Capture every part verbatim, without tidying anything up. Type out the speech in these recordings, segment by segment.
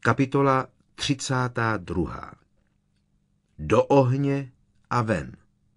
Kapitola třicátá druhá. Do ohně a ven.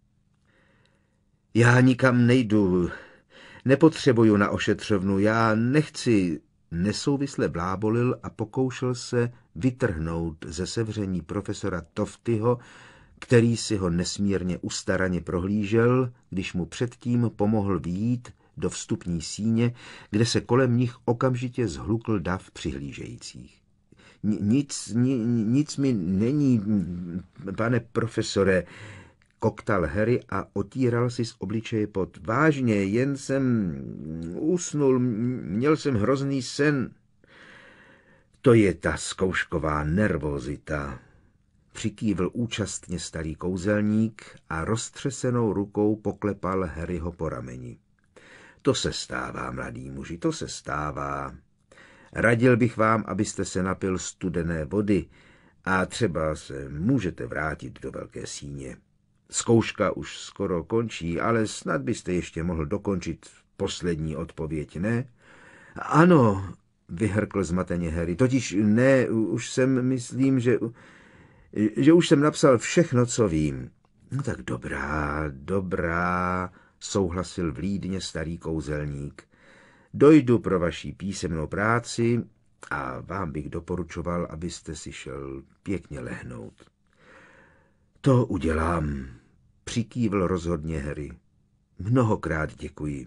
Já nikam nejdu, nepotřebuju na ošetřovnu, já nechci, nesouvisle blábolil a pokoušel se vytrhnout ze sevření profesora Toftyho, který si ho nesmírně ustaraně prohlížel, když mu předtím pomohl vyjít do vstupní síně, kde se kolem nich okamžitě zhlukl dav přihlížejících. Nic, ni, nic mi není, pane profesore, koktal Harry a otíral si z obličeje pot. Vážně, jen jsem usnul, měl jsem hrozný sen. To je ta zkoušková nervozita, přikývl účastně starý kouzelník a roztřesenou rukou poklepal Harryho po rameni. To se stává, mladý muži, to se stává. Radil bych vám, abyste se napil studené vody a třeba se můžete vrátit do velké síně. Zkouška už skoro končí, ale snad byste ještě mohl dokončit poslední odpověď, ne? Ano, vyhrkl zmateně Harry, totiž ne, už jsem, myslím, že, že už jsem napsal všechno, co vím. No tak dobrá, dobrá, souhlasil vlídně starý kouzelník. Dojdu pro vaši písemnou práci a vám bych doporučoval, abyste si šel pěkně lehnout. To udělám, přikývl rozhodně Harry. Mnohokrát děkuji.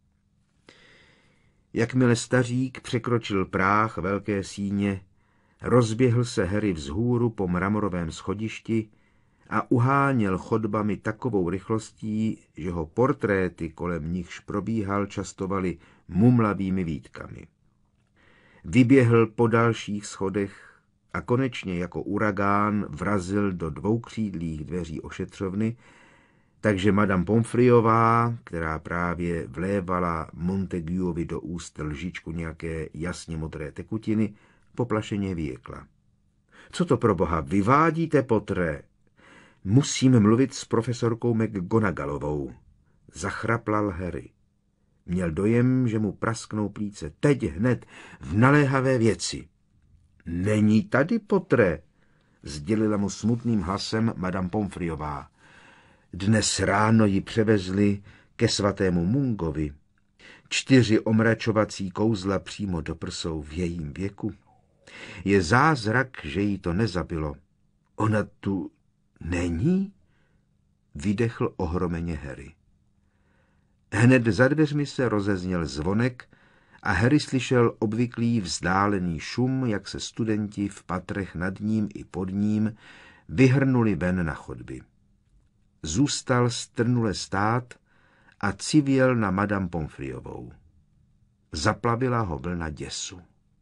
Jakmile stařík překročil práh velké síně, rozběhl se Harry vzhůru po mramorovém schodišti a uháněl chodbami takovou rychlostí, že ho portréty, kolem nichž probíhal, častovali mumlavými výtkami. Vyběhl po dalších schodech a konečně jako uragán vrazil do dvoukřídlých dveří ošetřovny, takže madame Pomfreyová, která právě vlévala Montaguovi do úst lžičku nějaké jasně modré tekutiny, poplašeně vyjekla. Co to pro boha vyvádíte, Potre? Musím mluvit s profesorkou McGonagallovou, zachrapal Harry. Měl dojem, že mu prasknou plíce teď hned v naléhavé věci. Není tady, Potre, sdělila mu smutným hlasem madame Pomfreyová. Dnes ráno ji převezli ke svatému Mungovi. Čtyři omračovací kouzla přímo do prsou v jejím věku. Je zázrak, že jí to nezabilo. Ona tu není? Vydechl ohromeně Harry. Hned za dveřmi se rozezněl zvonek a Harry slyšel obvyklý vzdálený šum, jak se studenti v patrech nad ním i pod ním vyhrnuli ven na chodby. Zůstal strnule stát a civěl na madame Pomfreyovou. Zaplavila ho vlna děsu.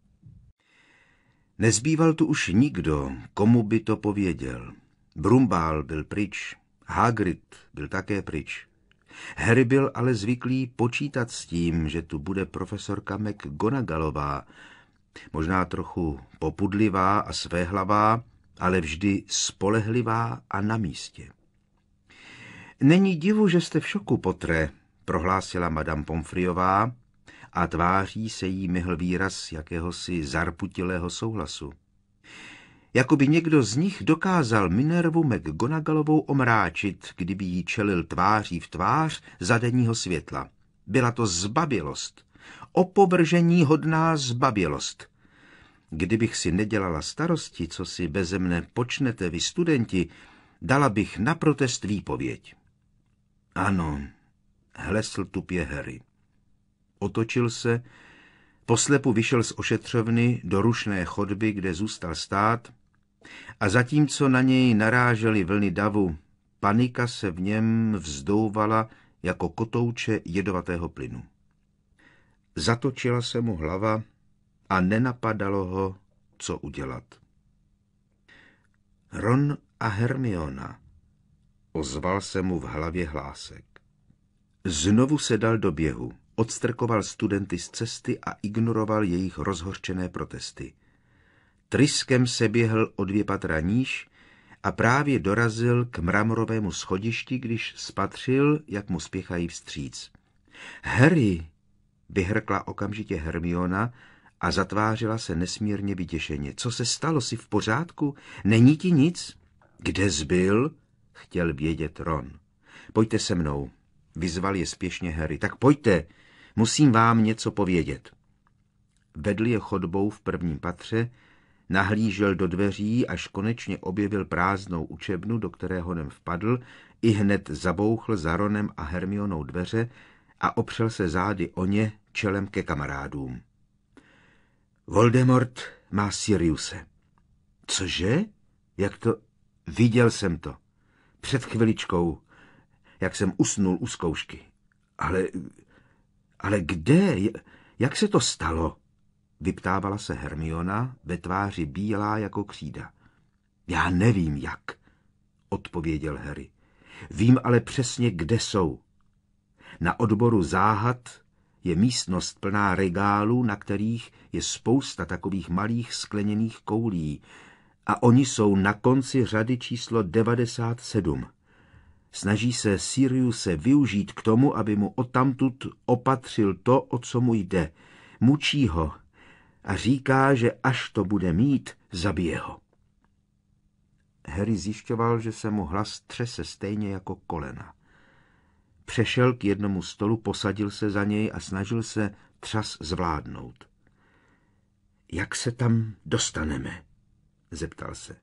Nezbýval tu už nikdo, komu by to pověděl. Brumbál byl pryč, Hagrid byl také pryč. Harry byl ale zvyklý počítat s tím, že tu bude profesorka McGonagallová, možná trochu popudlivá a svéhlavá, ale vždy spolehlivá a na místě. Není divu, že jste v šoku, Potre, prohlásila madame Pomfreyová a tváří se jí myhl výraz jakéhosi zarputilého souhlasu. Jakoby někdo z nich dokázal Minervu McGonagallovou omráčit, kdyby jí čelil tváří v tvář za denního světla. Byla to zbabělost, opovržení hodná zbabělost. Kdybych si nedělala starosti, co si beze mne počnete vy studenti, dala bych na protest výpověď. Ano, hlesl tupě Harry. Otočil se, poslepu vyšel z ošetřovny do rušné chodby, kde zůstal stát, a zatímco na něj narážely vlny davu, panika se v něm vzdouvala jako kotouče jedovatého plynu. Zatočila se mu hlava a nenapadalo ho, co udělat. Ron a Hermiona, ozval se mu v hlavě hlásek. Znovu se dal do běhu, odstrkoval studenty z cesty a ignoroval jejich rozhořčené protesty. Tryskem se běhl o dvě patra níž a právě dorazil k mramorovému schodišti, když spatřil, jak mu spěchají vstříc. Harry, vyhrkla okamžitě Hermiona a zatvářila se nesmírně vyděšeně. Co se stalo, jsi v pořádku? Není ti nic? Kde jsi byl? Chtěl vědět Ron. Pojďte se mnou, vyzval je spěšně Harry. Tak pojďte, musím vám něco povědět. Vedl je chodbou v prvním patře, nahlížel do dveří, až konečně objevil prázdnou učebnu, do které honem vpadl, i hned zabouchl za Ronem a Hermionou dveře a opřel se zády o ně čelem ke kamarádům. Voldemort má Siriuse. Cože? Jak to? Viděl jsem to. Před chviličkou, jak jsem usnul u zkoušky. Ale, ale kde? Jak se to stalo? Vyptávala se Hermiona, ve tváři bílá jako křída. Já nevím, jak, odpověděl Harry. Vím ale přesně, kde jsou. Na odboru záhad je místnost plná regálů, na kterých je spousta takových malých skleněných koulí a oni jsou na konci řady číslo devadesát sedm. Snaží se Siriuse využít k tomu, aby mu odtamtud opatřil to, o co mu jde. Mučí ho a říká, že až to bude mít, zabije ho. Harry zjišťoval, že se mu hlas třese stejně jako kolena. Přešel k jednomu stolu, posadil se za něj a snažil se třas zvládnout. Jak se tam dostaneme? Zeptal se.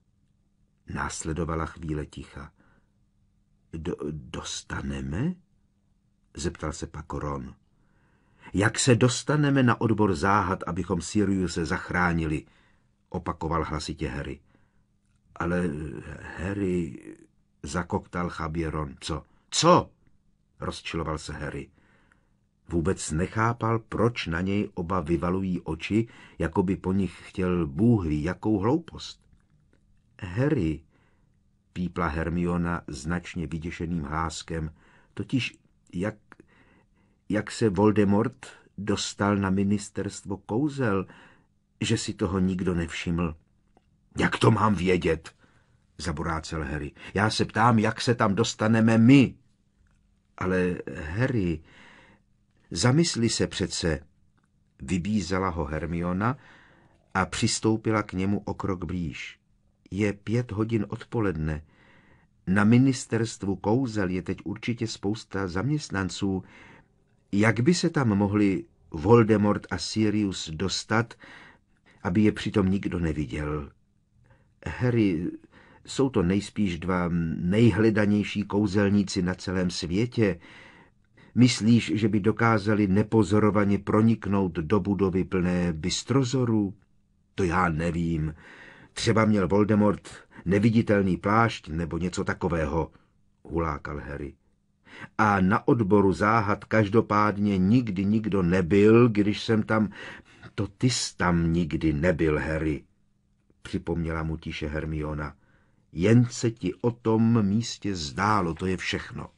Následovala chvíle ticha. Do, dostaneme? Zeptal se pak Ron. Jak se dostaneme na odbor záhad, abychom Siriuse zachránili? Opakoval hlasitě Harry. Ale Harry, zakoktal chabě Ron. Co? Co? Rozčiloval se Harry. Vůbec nechápal, proč na něj oba vyvalují oči, jako by po nich chtěl Bůh ví jakou hloupost. Harry, pípla Hermiona značně vyděšeným hláskem, totiž jak, jak se Voldemort dostal na ministerstvo kouzel, že si toho nikdo nevšiml. Jak to mám vědět? Zaborácel Harry. Já se ptám, jak se tam dostaneme my. Ale Harry, zamysli se přece, vybízela ho Hermiona a přistoupila k němu o krok blíž. Je pět hodin odpoledne. Na ministerstvu kouzel je teď určitě spousta zaměstnanců. Jak by se tam mohli Voldemort a Sirius dostat, aby je přitom nikdo neviděl? Harry, jsou to nejspíš dva nejhledanější kouzelníci na celém světě. Myslíš, že by dokázali nepozorovaně proniknout do budovy plné bystrozorů? To já nevím. Třeba měl Voldemort neviditelný plášť nebo něco takového, hulákal Harry. A na odboru záhad každopádně nikdy nikdo nebyl, když jsem tam... To ty jsi tam nikdy nebyl, Harry, připomněla mu tiše Hermiona. Jen se ti o tom místě zdálo, to je všechno.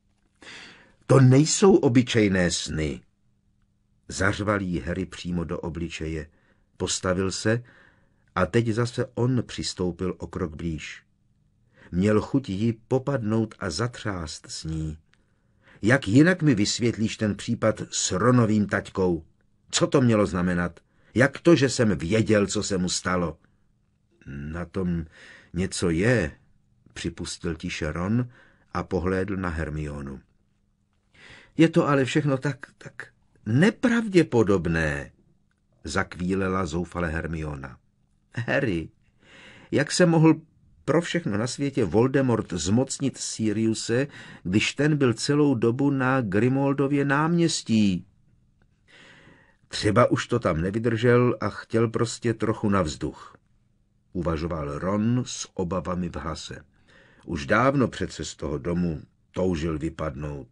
To nejsou obyčejné sny. Zařval jí Harry přímo do obličeje. Postavil se a teď zase on přistoupil o krok blíž. Měl chuť jí popadnout a zatřást s ní. Jak jinak mi vysvětlíš ten případ s Ronovým taťkou? Co to mělo znamenat? Jak to, že jsem věděl, co se mu stalo? Na tom něco je, připustil tiše Ron a pohlédl na Hermionu. Je to ale všechno tak, tak nepravděpodobné, zakvílela zoufale Hermiona. Harry, jak se mohl pro všechno na světě Voldemort zmocnit Siriuse, když ten byl celou dobu na Grimoldově náměstí? Třeba už to tam nevydržel a chtěl prostě trochu na vzduch, uvažoval Ron s obavami v hlase. Už dávno přece z toho domu toužil vypadnout.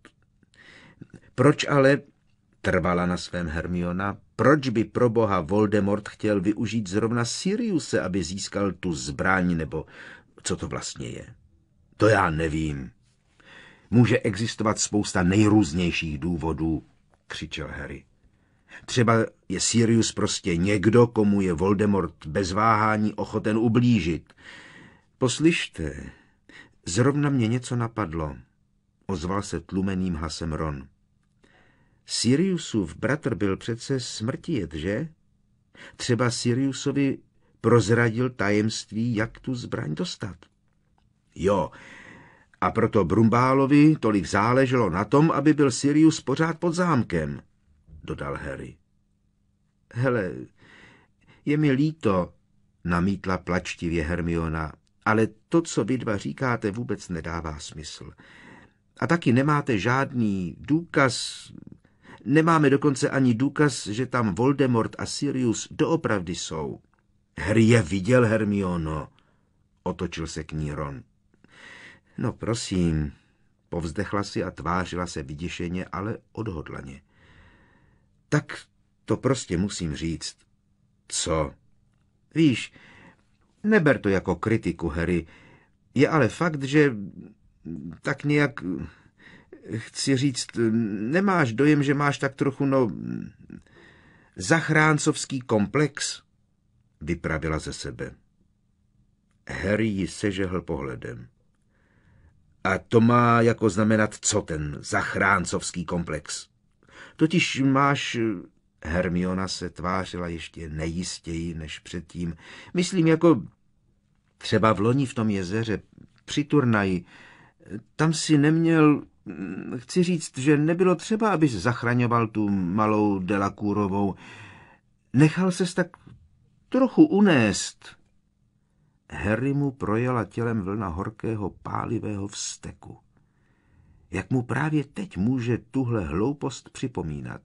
Proč ale, trvala na svém Hermiona, proč by pro boha Voldemort chtěl využít zrovna Siriuse, aby získal tu zbraň, nebo co to vlastně je? To já nevím. Může existovat spousta nejrůznějších důvodů, křičel Harry. Třeba je Sirius prostě někdo, komu je Voldemort bez váhání ochoten ublížit. Poslyšte, zrovna mě něco napadlo, ozval se tlumeným hlasem Ron. Siriusův bratr byl přece smrtijet, že? Třeba Siriusovi prozradil tajemství, jak tu zbraň dostat. Jo, a proto Brumbálovi tolik záleželo na tom, aby byl Sirius pořád pod zámkem, dodal Harry. Hele, je mi líto, namítla plačtivě Hermiona, ale to, co vy dva říkáte, vůbec nedává smysl. A taky nemáte žádný důkaz, nemáme dokonce ani důkaz, že tam Voldemort a Sirius doopravdy jsou. Harry je viděl, Hermiono, otočil se k ní Ron. No prosím, povzdechla si a tvářila se vyděšeně, ale odhodlaně. Tak to prostě musím říct. Co? Víš, neber to jako kritiku, Harry. Je ale fakt, že tak nějak, chci říct, nemáš dojem, že máš tak trochu, no, zachráncovský komplex? Vypravila ze sebe. Harry ji sežehl pohledem. A to má jako znamenat co ten zachráncovský komplex? Totiž máš... Hermiona se tvářila ještě nejistěji než předtím. Myslím jako třeba v loni v tom jezeře při turnaji. Tam si neměl... Chci říct, že nebylo třeba, abys zachraňoval tu malou Delacourovou. Nechal ses tak trochu unést. Harry mu projela tělem vlna horkého pálivého vzteku. Jak mu právě teď může tuhle hloupost připomínat?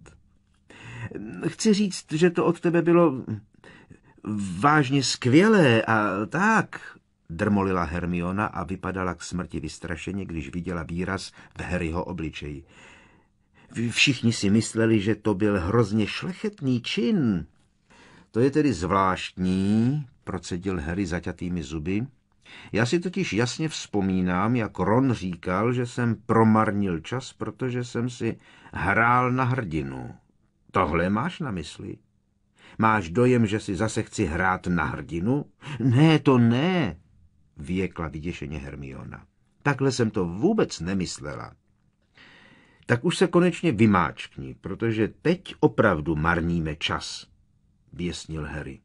Chci říct, že to od tebe bylo vážně skvělé a tak, drmolila Hermiona a vypadala k smrti vystrašeně, když viděla výraz v Harryho obličeji. Všichni si mysleli, že to byl hrozně šlechetný čin. To je tedy zvláštní, procedil Harry zaťatými zuby. Já si totiž jasně vzpomínám, jak Ron říkal, že jsem promarnil čas, protože jsem si hrál na hrdinu. Tohle máš na mysli? Máš dojem, že si zase chci hrát na hrdinu? Ne, to ne, vyjekla vyděšeně Hermiona. Takhle jsem to vůbec nemyslela. Tak už se konečně vymáčkni, protože teď opravdu marníme čas, běsnil Harry.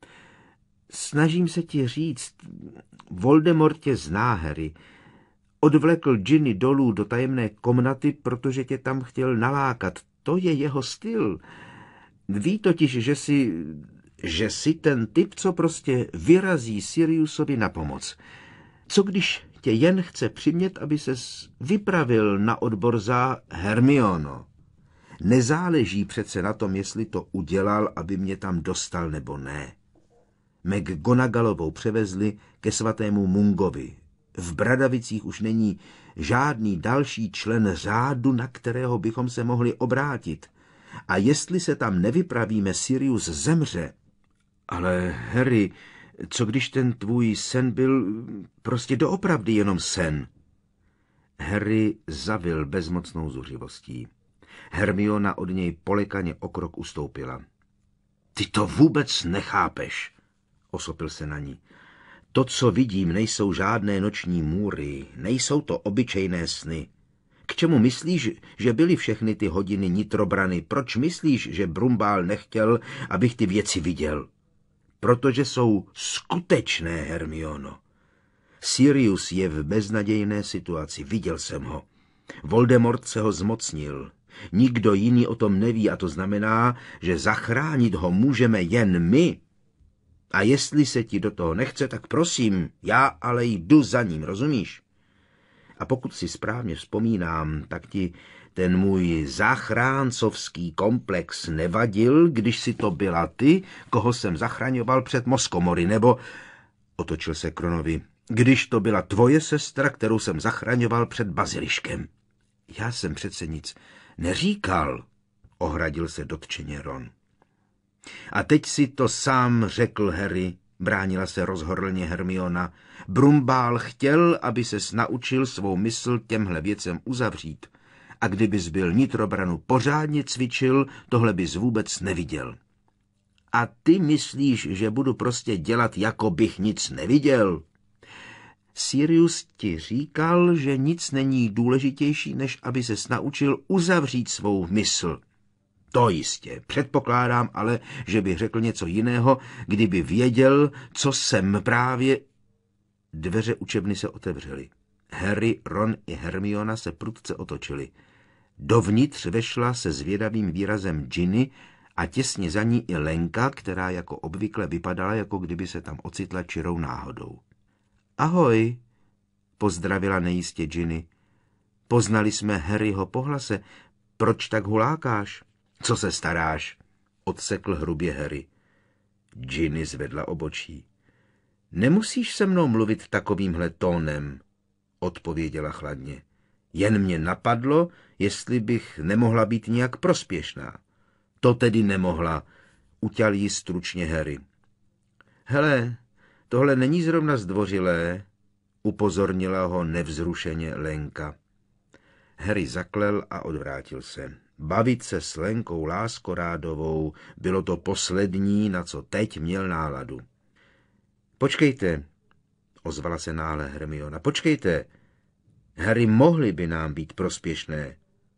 Snažím se ti říct, Voldemort tě zná, Harry. Odvlekl Ginny dolů do tajemné komnaty, protože tě tam chtěl nalákat. To je jeho styl. Ví totiž, že si, že si ten typ, co prostě vyrazí Siriusovi na pomoc. Co když tě jen chce přimět, aby ses vypravil na odbor za Hermiono? Nezáleží přece na tom, jestli to udělal, aby mě tam dostal nebo ne. McGonagallovou převezli ke svatému Mungovi. V Bradavicích už není žádný další člen řádu, na kterého bychom se mohli obrátit. A jestli se tam nevypravíme, Sirius zemře. Ale Harry, co když ten tvůj sen byl prostě doopravdy jenom sen? Harry zavil bezmocnou zuřivostí. Hermiona od něj polekaně o krok ustoupila. Ty to vůbec nechápeš, osopil se na ní. To, co vidím, nejsou žádné noční můry, nejsou to obyčejné sny. K čemu myslíš, že byly všechny ty hodiny nitrobrany? Proč myslíš, že Brumbál nechtěl, abych ty věci viděl? Protože jsou skutečné, Hermiono. Sirius je v beznadějné situaci, viděl jsem ho. Voldemort se ho zmocnil. Nikdo jiný o tom neví a to znamená, že zachránit ho můžeme jen my. A jestli se ti do toho nechce, tak prosím, já ale jdu za ním, rozumíš? A pokud si správně vzpomínám, tak ti ten můj záchráncovský komplex nevadil, když si to byla ty, koho jsem zachraňoval před Moskomory, nebo, otočil se k Ronovi, když to byla tvoje sestra, kterou jsem zachraňoval před baziliškem. Já jsem přece nic neříkal, ohradil se dotčeně Ron. A teď si to sám řekl, Harry, bránila se rozhorlně Hermiona. Brumbál chtěl, aby ses naučil svou mysl těmhle věcem uzavřít. A kdybys byl nitrobranu pořádně cvičil, tohle bys vůbec neviděl. A ty myslíš, že budu prostě dělat, jako bych nic neviděl? Sirius ti říkal, že nic není důležitější, než aby ses naučil uzavřít svou mysl. To jistě. Předpokládám ale, že by řekl něco jiného, kdyby věděl, co jsem právě... Dveře učebny se otevřely. Harry, Ron i Hermiona se prudce otočili. Dovnitř vešla se zvědavým výrazem Ginny a těsně za ní i Lenka, která jako obvykle vypadala, jako kdyby se tam ocitla čirou náhodou. Ahoj, pozdravila nejistě Ginny. Poznali jsme Harryho po hlase. Proč tak hulákáš? Co se staráš? Odsekl hrubě Harry. Ginny zvedla obočí. Nemusíš se mnou mluvit takovýmhle tónem, odpověděla chladně. Jen mě napadlo, jestli bych nemohla být nějak prospěšná. To tedy nemohla, uťal jí stručně Harry. Hele, tohle není zrovna zdvořilé, upozornila ho nevzrušeně Lenka. Harry zaklel a odvrátil se. Bavit se s Lenkou Láskorádovou bylo to poslední, na co teď měl náladu. Počkejte, ozvala se náhle Hermiona, počkejte. Harry, mohly by nám být prospěšné.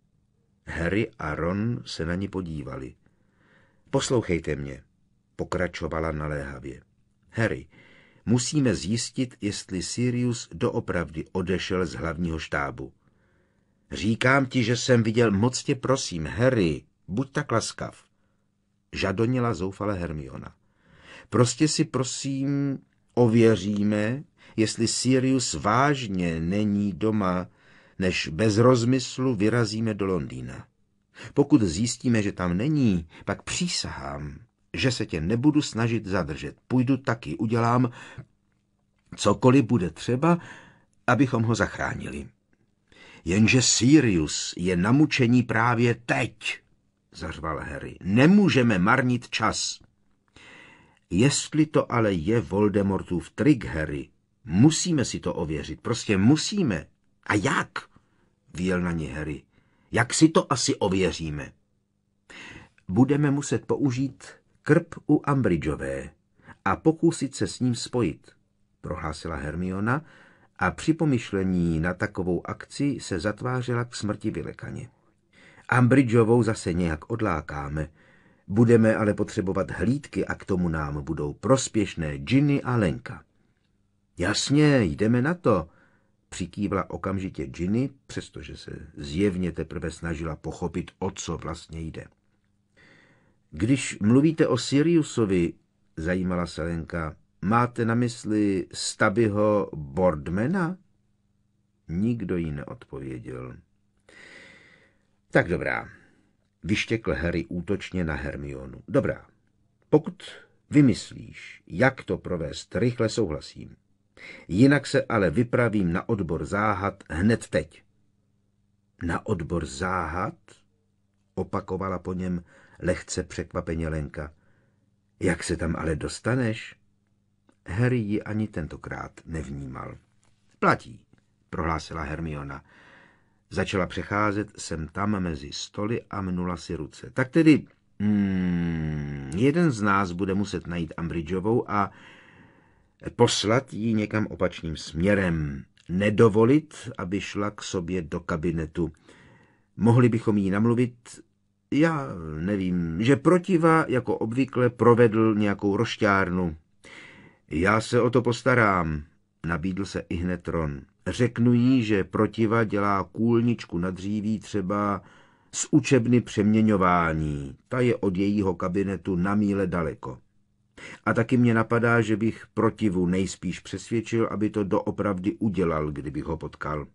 Harry a Ron se na ní podívali. Poslouchejte mě, pokračovala naléhavě. Harry, musíme zjistit, jestli Sirius doopravdy odešel z hlavního štábu. Říkám ti, že jsem viděl, moc tě prosím, Harry, buď tak laskav. Žadonila zoufale Hermiona. Prostě si prosím ověříme, jestli Sirius vážně není doma, než bez rozmyslu vyrazíme do Londýna. Pokud zjistíme, že tam není, pak přísahám, že se tě nebudu snažit zadržet. Půjdu taky, udělám cokoliv bude třeba, abychom ho zachránili. Jenže Sirius je na mučení právě teď, zařval Harry. Nemůžeme marnit čas. Jestli to ale je Voldemortův trik, Harry, musíme si to ověřit, prostě musíme. A jak? Vyjel na ně Harry. Jak si to asi ověříme? Budeme muset použít krb u Umbridgeové a pokusit se s ním spojit, prohlásila Hermiona a při pomyšlení na takovou akci se zatvářela k smrti vylekaně. Umbridgeovou zase nějak odlákáme. Budeme ale potřebovat hlídky a k tomu nám budou prospěšné Ginny a Lenka. Jasně, jdeme na to, přikývla okamžitě Ginny, přestože se zjevně teprve snažila pochopit, o co vlastně jde. Když mluvíte o Siriusovi, zajímala se Lenka, máte na mysli Stubbyho Boardmana? Nikdo jí neodpověděl. Tak dobrá, vyštěkl Harry útočně na Hermionu. Dobrá, pokud vymyslíš, jak to provést, rychle souhlasím. Jinak se ale vypravím na odbor záhad hned teď. Na odbor záhad? Opakovala po něm lehce překvapeně Lenka. Jak se tam ale dostaneš? Harry ji ani tentokrát nevnímal. Platí, prohlásila Hermiona. Začala přecházet sem tam mezi stoly a mnula si ruce. Tak tedy hmm, jeden z nás bude muset najít Umbridgeovou a poslat ji někam opačným směrem. Nedovolit, aby šla k sobě do kabinetu. Mohli bychom jí namluvit, já nevím, že Protiva jako obvykle provedl nějakou rošťárnu. Já se o to postarám, nabídl se ihned Ron. Řeknu jí, že Protiva dělá kůlničku na dříví třeba z učebny přeměňování. Ta je od jejího kabinetu na míle daleko. A taky mě napadá, že bych Protivu nejspíš přesvědčil, aby to doopravdy udělal, kdybych ho potkal.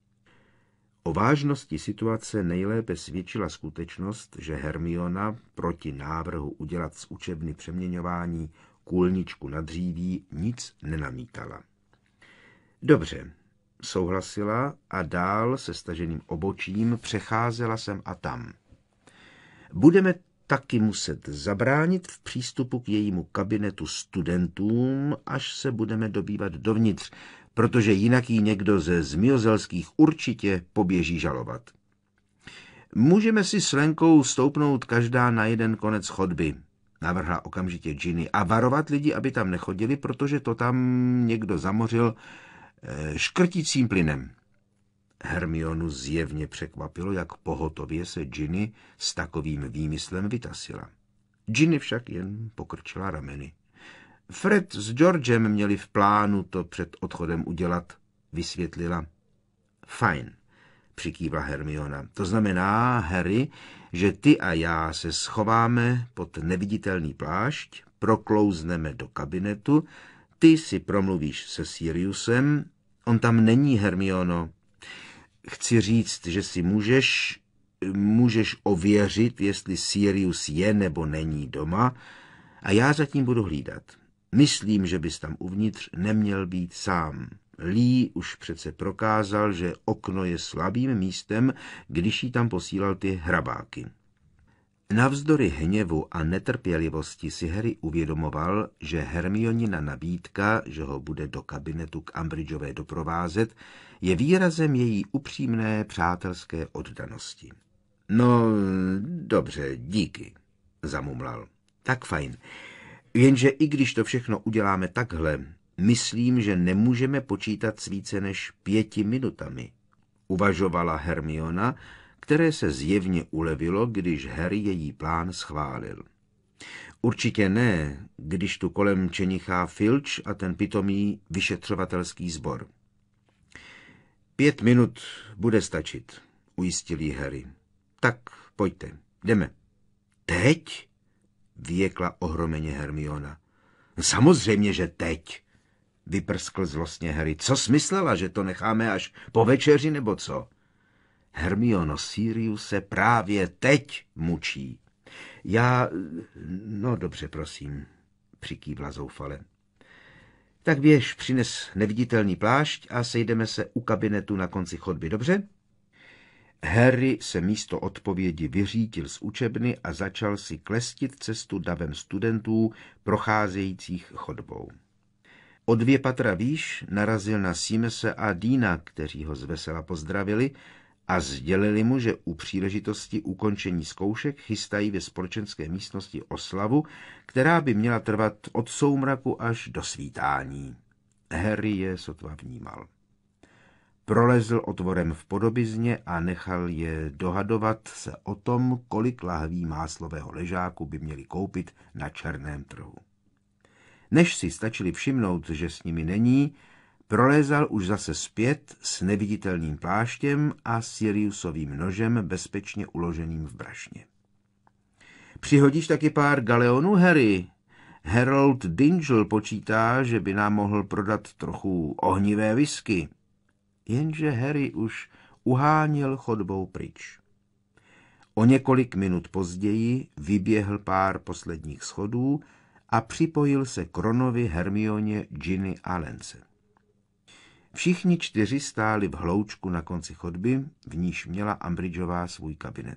O vážnosti situace nejlépe svědčila skutečnost, že Hermiona proti návrhu udělat z učebny přeměňování kůlničku na dříví nic nenamítala. Dobře, souhlasila a dál se staženým obočím přecházela sem a tam. Budeme taky muset zabránit v přístupu k jejímu kabinetu studentům, až se budeme dobývat dovnitř, protože jinak jí někdo ze zmiozelských určitě poběží žalovat. Můžeme si s Lenkou stoupnout každá na jeden konec chodby, navrhla okamžitě Ginny, a varovat lidi, aby tam nechodili, protože to tam někdo zamořil škrtícím plynem. Hermionu zjevně překvapilo, jak pohotově se Ginny s takovým výmyslem vytasila. Ginny však jen pokrčila rameny. Fred s Georgem měli v plánu to před odchodem udělat, vysvětlila. Fajn, přikývla Hermiona. To znamená, Harry, že ty a já se schováme pod neviditelný plášť, proklouzneme do kabinetu, ty si promluvíš se Siriusem, on tam není, Hermiono. Chci říct, že si můžeš, můžeš ověřit, jestli Sirius je nebo není doma, a já zatím budu hlídat. Myslím, že bys tam uvnitř neměl být sám. Lee už přece prokázal, že okno je slabým místem, když jí tam posílal ty hrabáky. Navzdory hněvu a netrpělivosti si Harry uvědomoval, že Hermionina nabídka, že ho bude do kabinetu k Umbridgeové doprovázet, je výrazem její upřímné přátelské oddanosti. No, dobře, díky, zamumlal. Tak fajn. Jenže i když to všechno uděláme takhle, myslím, že nemůžeme počítat s více než pěti minutami, uvažovala Hermiona, které se zjevně ulevilo, když Harry její plán schválil. Určitě ne, když tu kolem čenichá Filch a ten pitomý vyšetřovatelský sbor. Pět minut bude stačit, ujistil jí Harry. Tak pojďte, jdeme. Teď? Vyjekla ohromeně Hermiona. Samozřejmě, že teď, vyprskl zlostně Harry. Co smyslela, že to necháme až po večeři nebo co? Hermiono, Sirius se právě teď mučí. Já... No dobře, prosím, přikývla zoufale. Tak běž, přines neviditelný plášť a sejdeme se u kabinetu na konci chodby, dobře? Harry se místo odpovědi vyřítil z učebny a začal si klestit cestu davem studentů procházejících chodbou. O dvě patra výš narazil na Seamuse a Deana, kteří ho zvesela pozdravili a sdělili mu, že u příležitosti ukončení zkoušek chystají ve společenské místnosti oslavu, která by měla trvat od soumraku až do svítání. Harry je sotva vnímal. Prolezl otvorem v podobizně a nechal je dohadovat se o tom, kolik lahví máslového ležáku by měli koupit na černém trhu. Než si stačili všimnout, že s nimi není, prolézal už zase zpět s neviditelným pláštěm a Siriusovým nožem bezpečně uloženým v brašně. Přihodíš taky pár galeonů, Harry? Harold Dingle počítá, že by nám mohl prodat trochu ohnivé whisky. Jenže Harry už uháněl chodbou pryč. O několik minut později vyběhl pár posledních schodů a připojil se k Ronovi, Hermioně, Ginny a Lence. Všichni čtyři stáli v hloučku na konci chodby, v níž měla Umbridgeová svůj kabinet.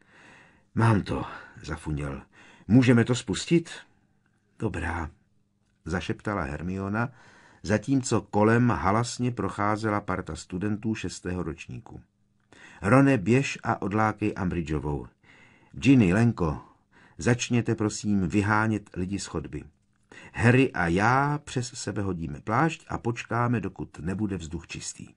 Mám to, zafuněl. Můžeme to spustit? Dobrá, zašeptala Hermiona, zatímco kolem halasně procházela parta studentů šestého ročníku. Rone, běž a odlákej Umbridgeovou. Ginny, Lenko, začněte prosím vyhánět lidi z chodby. Harry a já přes sebe hodíme plášť a počkáme, dokud nebude vzduch čistý.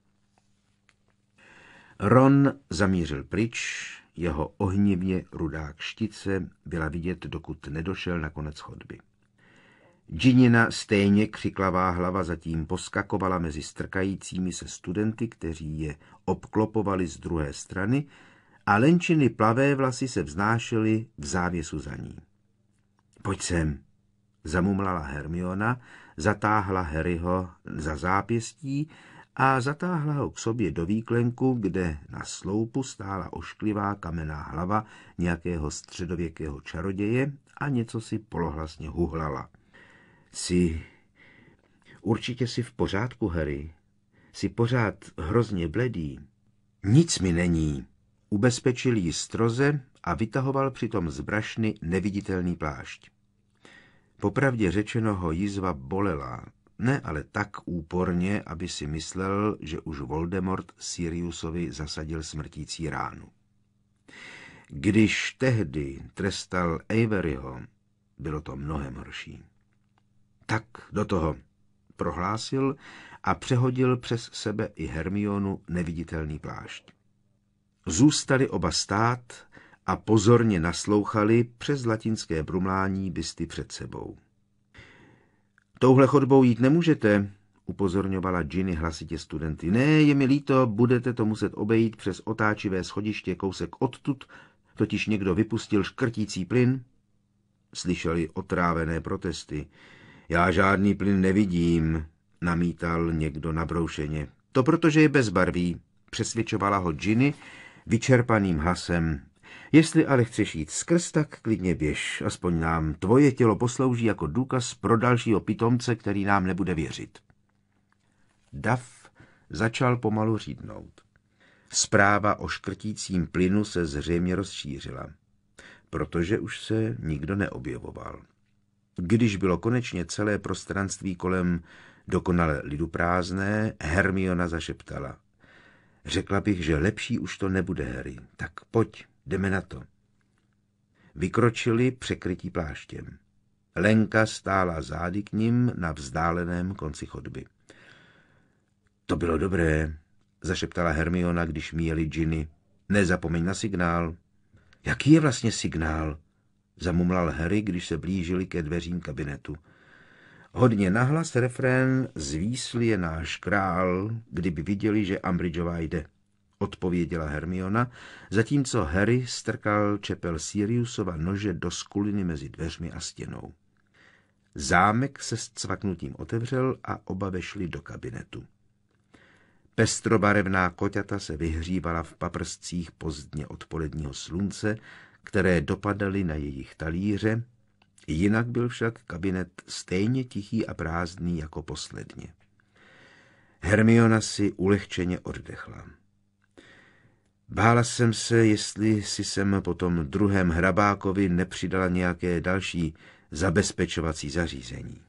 Ron zamířil pryč, jeho ohnivně rudá kštice byla vidět, dokud nedošel na konec chodby. Ginnina stejně křiklavá hlava zatím poskakovala mezi strkajícími se studenty, kteří je obklopovali z druhé strany, a Lenčiny plavé vlasy se vznášely v závěsu za ní. Pojď sem, zamumlala Hermiona, zatáhla Harryho za zápěstí a zatáhla ho k sobě do výklenku, kde na sloupu stála ošklivá kamenná hlava nějakého středověkého čaroděje a něco si polohlasně huhlala. Jsi... Určitě jsi v pořádku, Harry. Jsi pořád hrozně bledý. Nic mi není, ubezpečil jí stroze a vytahoval přitom z brašny neviditelný plášť. Popravdě řečeno ho jizva bolela, ne ale tak úporně, aby si myslel, že už Voldemort Siriusovi zasadil smrtící ránu. Když tehdy trestal Averyho, bylo to mnohem horší. Tak do toho, prohlásil a přehodil přes sebe i Hermionu neviditelný plášť. Zůstali oba stát a pozorně naslouchali přes latinské brumlání bysty před sebou. Touhle chodbou jít nemůžete, upozorňovala Ginny hlasitě studenty. Ne, je mi líto, budete to muset obejít přes otáčivé schodiště kousek odtud, totiž někdo vypustil škrtící plyn. Slyšeli otrávené protesty. Já žádný plyn nevidím, namítal někdo nabroušeně. To protože je bezbarvý, přesvědčovala ho Ginny vyčerpaným hlasem. Jestli ale chceš jít skrz, tak klidně běž, aspoň nám tvoje tělo poslouží jako důkaz pro dalšího pitomce, který nám nebude věřit. Dav začal pomalu řídnout. Zpráva o škrtícím plynu se zřejmě rozšířila, protože už se nikdo neobjevoval. Když bylo konečně celé prostranství kolem dokonale liduprázdné, Hermiona zašeptala. Řekla bych, že lepší už to nebude, Harry. Tak pojď, jdeme na to. Vykročili překrytí pláštěm. Lenka stála zády k nim na vzdáleném konci chodby. To bylo dobré, zašeptala Hermiona, když míjeli Ginny. Nezapomeň na signál. Jaký je vlastně signál? Zamumlal Harry, když se blížili ke dveřím kabinetu. Hodně nahlas refrén zvísl je náš král, kdyby viděli, že Umbridgeová jde, odpověděla Hermiona, zatímco Harry strkal čepel Siriusova nože do skuliny mezi dveřmi a stěnou. Zámek se s cvaknutím otevřel a oba vešli do kabinetu. Pestrobarevná koťata se vyhřívala v paprscích pozdně odpoledního slunce, které dopadaly na jejich talíře, jinak byl však kabinet stejně tichý a prázdný jako posledně. Hermiona si ulehčeně oddechla. Bála jsem se, jestli si sem po tom druhém hrabákovi nepřidala nějaké další zabezpečovací zařízení.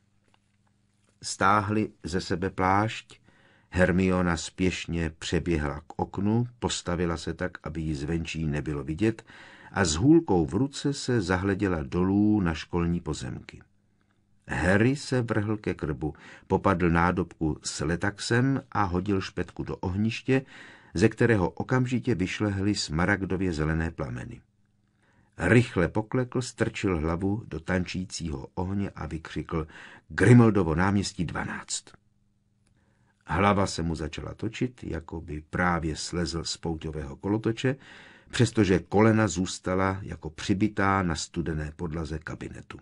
Stáhli ze sebe plášť, Hermiona spěšně přeběhla k oknu, postavila se tak, aby ji zvenčí nebylo vidět, a s hůlkou v ruce se zahleděla dolů na školní pozemky. Harry se vrhl ke krbu, popadl nádobku s letaxem a hodil špetku do ohniště, ze kterého okamžitě vyšlehly smaragdově zelené plameny. Rychle poklekl, strčil hlavu do tančícího ohně a vykřikl Grimmeldovo náměstí dvanáct. Hlava se mu začala točit, jako by právě slezl z pouťového kolotoče, přestože kolena zůstala jako přibitá na studené podlaze kabinetu.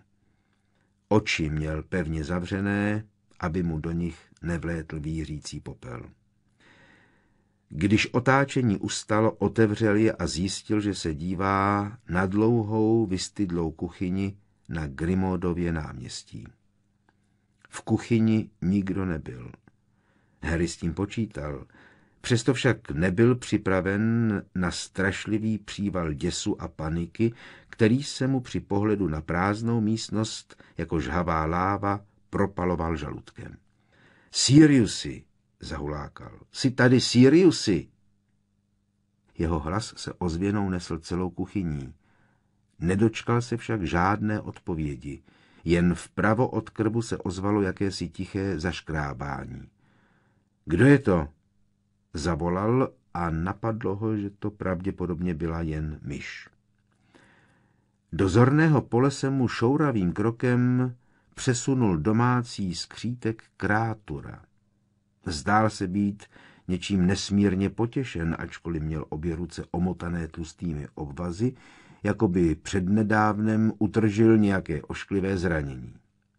Oči měl pevně zavřené, aby mu do nich nevlétl vířící popel. Když otáčení ustalo, otevřel je a zjistil, že se dívá na dlouhou vystydlou kuchyni na Grimmaudově náměstí. V kuchyni nikdo nebyl. Harry s tím počítal, přesto však nebyl připraven na strašlivý příval děsu a paniky, který se mu při pohledu na prázdnou místnost jako žhavá láva propaloval žaludkem. Siriusi, zahulákal, jsi tady, Siriusi? Jeho hlas se ozvěnou nesl celou kuchyní. Nedočkal se však žádné odpovědi, jen vpravo od krbu se ozvalo jakési tiché zaškrábání. Kdo je to? Zavolal a napadlo ho, že to pravděpodobně byla jen myš. Do zorného pole se mu šouravým krokem přesunul domácí skřítek Krátura. Zdál se být něčím nesmírně potěšen, ačkoliv měl obě ruce omotané tlustými obvazy, jako by přednedávnem utržil nějaké ošklivé zranění.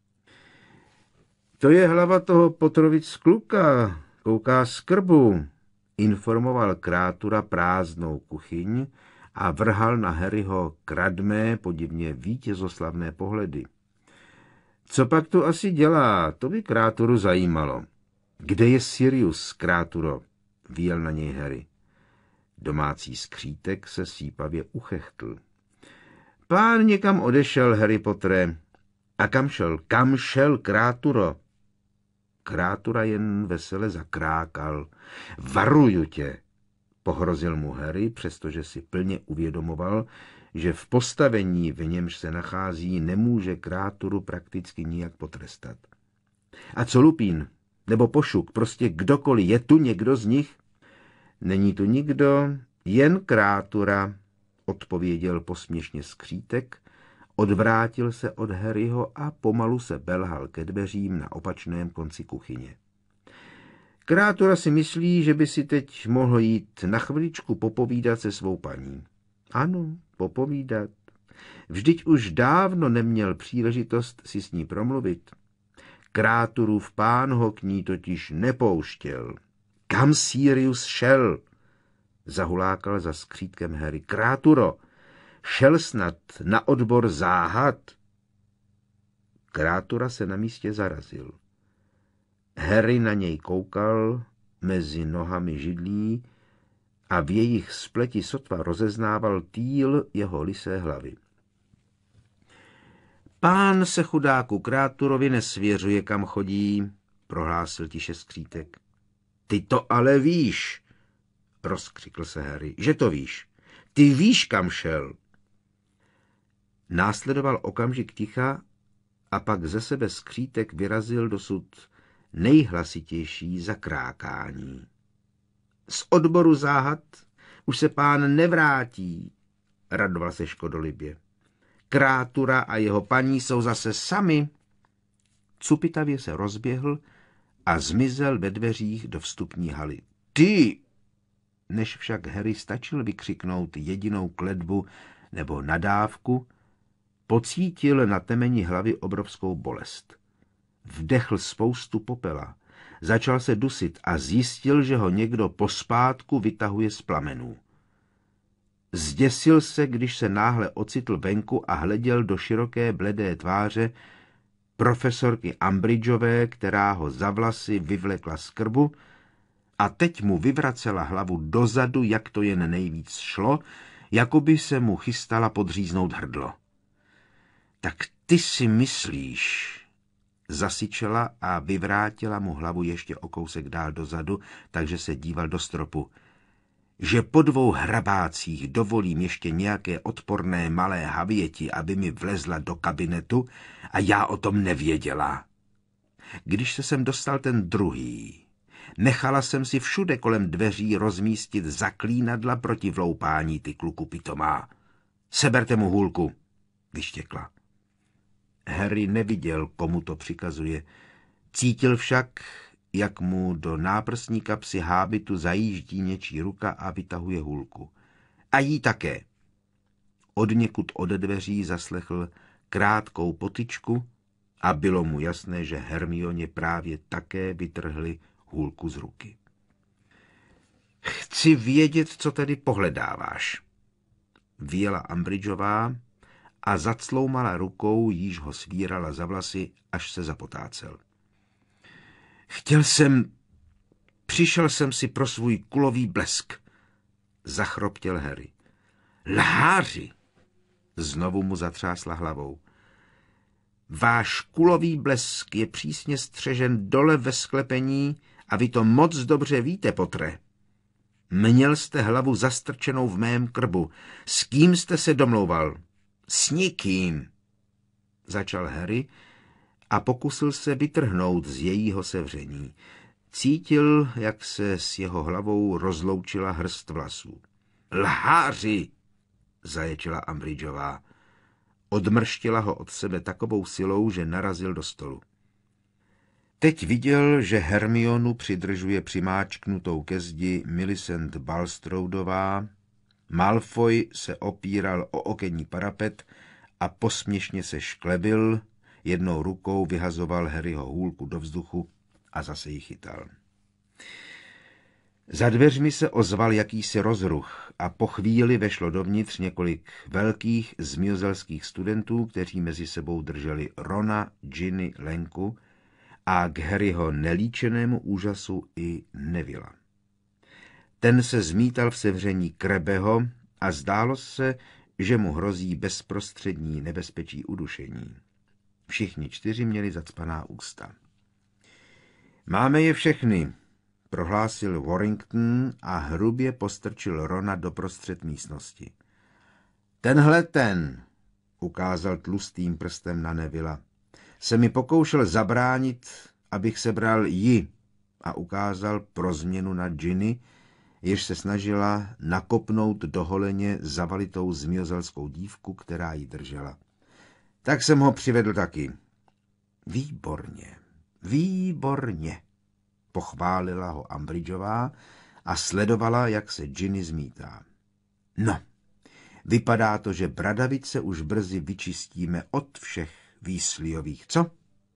To je hlava toho Potrovic kluka, kouká z krbu, informoval Krátura prázdnou kuchyň a vrhal na Harryho kradmé, podivně vítězoslavné pohledy. Co pak tu asi dělá, to by Kráturu zajímalo. Kde je Sirius, Kráturo? Výjel na něj Harry. Domácí skřítek se sípavě uchechtl. Pán někam odešel, Harry Pottere. A kam šel? Kam šel, Kráturo? Krátura jen vesele zakrákal. Varuju tě, pohrozil mu Harry, přestože si plně uvědomoval, že v postavení, v němž se nachází, nemůže Kráturu prakticky nijak potrestat. A co Lupín? Nebo Pošuk, prostě kdokoliv, je tu někdo z nich? Není tu nikdo, jen Krátura, odpověděl posměšně Skřítek, odvrátil se od Harryho a pomalu se belhal ke dveřím na opačném konci kuchyně. Krátura si myslí, že by si teď mohl jít na chviličku popovídat se svou paní. Ano, popovídat. Vždyť už dávno neměl příležitost si s ní promluvit. Kráturův pán ho k ní totiž nepouštěl. Kam Sirius šel? Zahulákal za Skřítkem Harry. Kráturo, šel snad na odbor záhad? Krátura se na místě zarazil. Harry na něj koukal mezi nohami židlí a v jejich spleti sotva rozeznával týl jeho lisé hlavy. Pán se chudáku Kráturovi nesvěřuje, kam chodí, prohlásil tiše Skřítek. Ty to ale víš, rozkřikl se Harry, že to víš. Ty víš, kam šel. Následoval okamžik ticha a pak ze sebe Skřítek vyrazil dosud nejhlasitější zakrákání. Z odboru záhad už se pán nevrátí, radoval se škodolibě. Krátura a jeho paní jsou zase sami. Cupitavě se rozběhl a zmizel ve dveřích do vstupní haly. Ty! Než však Harry stačil vykřiknout jedinou kletbu nebo nadávku, pocítil na temeni hlavy obrovskou bolest. Vdechl spoustu popela, začal se dusit a zjistil, že ho někdo pospátku vytahuje z plamenů. Zděsil se, když se náhle ocitl venku a hleděl do široké bledé tváře profesorky Umbridgeové, která ho za vlasy vyvlekla z krbu a teď mu vyvracela hlavu dozadu, jak to jen nejvíc šlo, jako by se mu chystala podříznout hrdlo. Tak ty si myslíš, zasyčela a vyvrátila mu hlavu ještě o kousek dál dozadu, takže se díval do stropu, že po dvou hrabácích dovolím ještě nějaké odporné malé havěti, aby mi vlezla do kabinetu a já o tom nevěděla. Když se sem dostal ten druhý, nechala jsem si všude kolem dveří rozmístit zaklínadla proti vloupání, ty kluku pitomá. Seberte mu hůlku, vyštěkla. Harry neviděl, komu to přikazuje. Cítil však, jak mu do náprsní kapsy hábitu zajíždí něčí ruka a vytahuje hůlku. A jí také. Odněkud ode dveří zaslechl krátkou potyčku a bylo mu jasné, že Hermioně právě také vytrhli hůlku z ruky. Chci vědět, co tedy pohledáváš, vyjela Umbridgeová a zacloumala rukou, jíž ho svírala za vlasy, až se zapotácel. Chtěl jsem, přišel jsem si pro svůj kulový blesk, zachroptěl Harry. Lháři, znovu mu zatřásla hlavou. Váš kulový blesk je přísně střežen dole ve sklepení a vy to moc dobře víte, Potre. Měl jste hlavu zastrčenou v mém krbu. S kým jste se domlouval? S nikým, začal Harry a pokusil se vytrhnout z jejího sevření. Cítil, jak se s jeho hlavou rozloučila hrst vlasů. Lháři, zaječila Umbridgeová. Odmrštila ho od sebe takovou silou, že narazil do stolu. Teď viděl, že Hermionu přidržuje přimáčknutou ke zdi Millicent Bulstroudová, Malfoy se opíral o okenní parapet a posměšně se šklebil, jednou rukou vyhazoval Harryho hůlku do vzduchu a zase ji chytal. Za dveřmi se ozval jakýsi rozruch a po chvíli vešlo dovnitř několik velkých zmiozelských studentů, kteří mezi sebou drželi Rona, Ginny, Lenku a k Harryho nelíčenému úžasu i Nevilla. Ten se zmítal v sevření Krebeho a zdálo se, že mu hrozí bezprostřední nebezpečí udušení. Všichni čtyři měli zacpaná ústa. Máme je všechny, prohlásil Warrington a hrubě postrčil Rona doprostřed místnosti. Tenhle ten, ukázal tlustým prstem na Nevilla, se mi pokoušel zabránit abych sebral ji a ukázal pro změnu na Ginny, jež se snažila nakopnout do holeně zavalitou zmiozelskou dívku, která ji držela. Tak jsem ho přivedl taky. Výborně, výborně, pochválila ho Umbridgeová a sledovala, jak se Ginny zmítá. No, vypadá to, že bradavice už brzy vyčistíme od všech Weasleyových, co?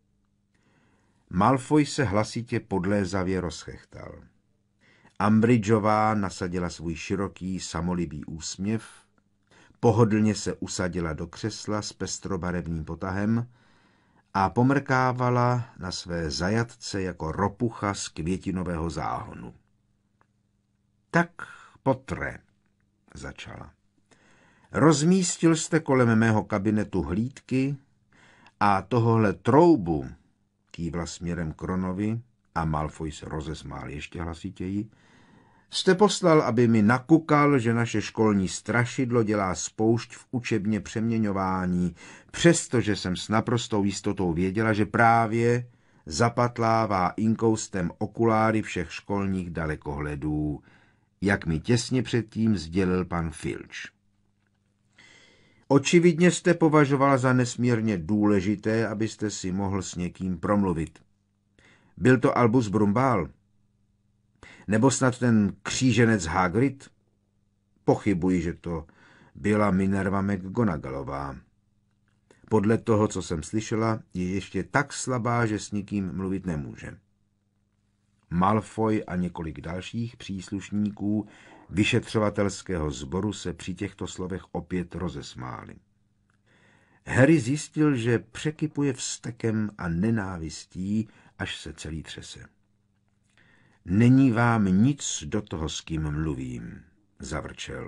Malfoy se hlasitě podlézavě rozchechtal. Umbridgeová nasadila svůj široký, samolibý úsměv, pohodlně se usadila do křesla s pestrobarevným potahem a pomrkávala na své zajatce jako ropucha z květinového záhonu. Tak, Potre, začala. Rozmístil jste kolem mého kabinetu hlídky a tohohle troubu, kývla směrem k Ronovi, a Malfoy se rozesmál ještě hlasitěji, jste poslal, aby mi nakukal, že naše školní strašidlo dělá spoušť v učebně přeměňování, přestože jsem s naprostou jistotou věděla, že právě zapatlává inkoustem okuláry všech školních dalekohledů, jak mi těsně předtím sdělil pan Filch. Očividně jste považoval za nesmírně důležité, abyste si mohl s někým promluvit. Byl to Albus Brumbál? Nebo snad ten kříženec Hagrid? Pochybuji, že to byla Minerva McGonagallová. Podle toho, co jsem slyšela, je ještě tak slabá, že s nikým mluvit nemůže. Malfoy a několik dalších příslušníků vyšetřovatelského sboru se při těchto slovech opět rozesmáli. Harry zjistil, že překypuje vztekem a nenávistí, až se celý třese. Není vám nic do toho, s kým mluvím, zavrčel.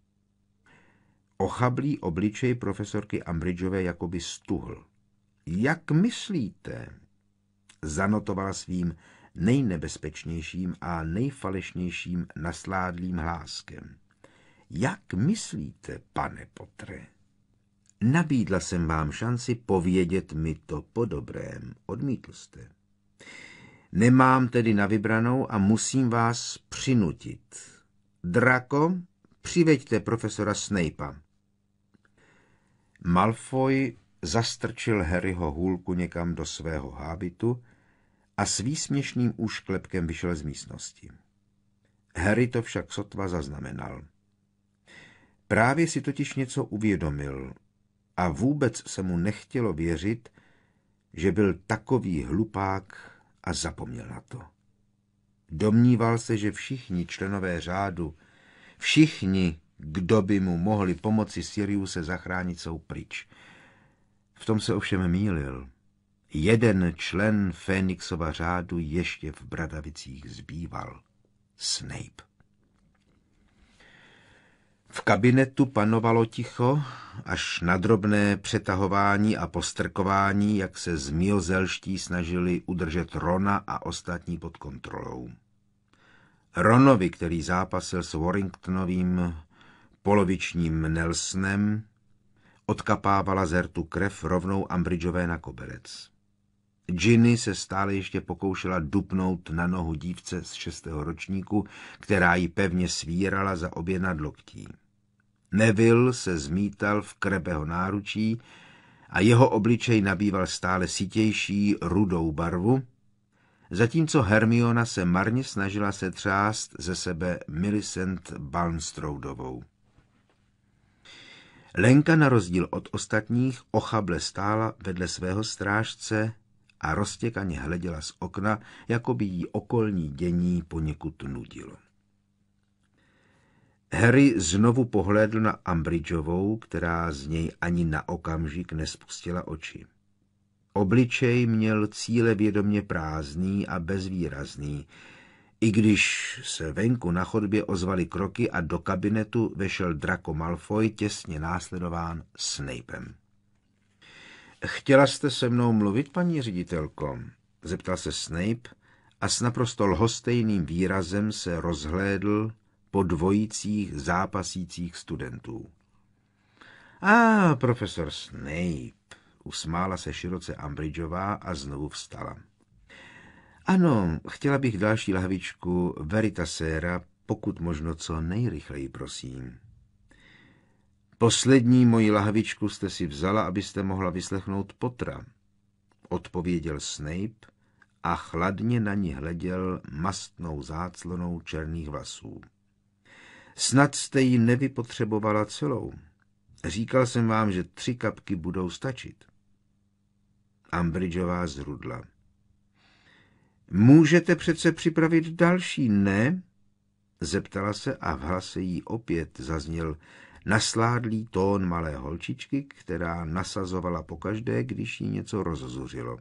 Ochablý obličej profesorky Umbridgeové jakoby stuhl. Jak myslíte? Zanotovala svým nejnebezpečnějším a nejfalešnějším nasládlým hláskem. Jak myslíte, pane Potre? Nabídla jsem vám šanci povědět mi to po dobrém, odmítl jste. Nemám tedy na vybranou a musím vás přinutit. Draco, přiveďte profesora Snape'a. Malfoy zastrčil Harryho hůlku někam do svého hábitu a s výsměšným úšklepkem vyšel z místnosti. Harry to však sotva zaznamenal. Právě si totiž něco uvědomil a vůbec se mu nechtělo věřit, že byl takový hlupák a zapomněl na to. Domníval se, že všichni členové řádu, všichni, kdo by mu mohli pomoci Siriuse zachránit, jsou pryč. V tom se ovšem mýlil. Jeden člen Fénixova řádu ještě v Bradavicích zbýval. Snape. V kabinetu panovalo ticho, až na drobné přetahování a postrkování, jak se zmiozelští snažili udržet Rona a ostatní pod kontrolou. Ronovi, který zápasil s Warringtonovým polovičním Nelsonem, odkapávala z rtu krev rovnou Umbridgeové na koberec. Ginny se stále ještě pokoušela dupnout na nohu dívce z šestého ročníku, která ji pevně svírala za obě nadloktí. Neville se zmítal v Krebeho náručí a jeho obličej nabýval stále sytější rudou barvu, zatímco Hermiona se marně snažila setřást ze sebe Millicent Bulstrodeovou. Lenka na rozdíl od ostatních ochable stála vedle svého strážce a roztěkaně hleděla z okna, jako by jí okolní dění poněkud nudilo. Harry znovu pohlédl na Umbridgeovou, která z něj ani na okamžik nespustila oči. Obličej měl cílevědomě prázdný a bezvýrazný, i když se venku na chodbě ozvaly kroky a do kabinetu vešel Draco Malfoy, těsně následován Snapem. Chtěla jste se mnou mluvit, paní ředitelko? Zeptal se Snape a s naprosto lhostejným výrazem se rozhlédl po dvojicích zápasících studentů. A ah, profesor Snape, usmála se široce Umbridgeová a znovu vstala. Ano, chtěla bych další lahvičku Veritasera, pokud možno co nejrychleji, prosím. Poslední moji lahvičku jste si vzala, abyste mohla vyslechnout Pottera, odpověděl Snape a chladně na ní hleděl mastnou záclonou černých vlasů. Snad jste ji nevypotřebovala celou. Říkal jsem vám, že tři kapky budou stačit. Umbridgeová zrudla. Můžete přece připravit další, ne? Zeptala se a v hlase jí opět zazněl nasládlý tón malé holčičky, která nasazovala pokaždé, když jí něco rozzuřilo.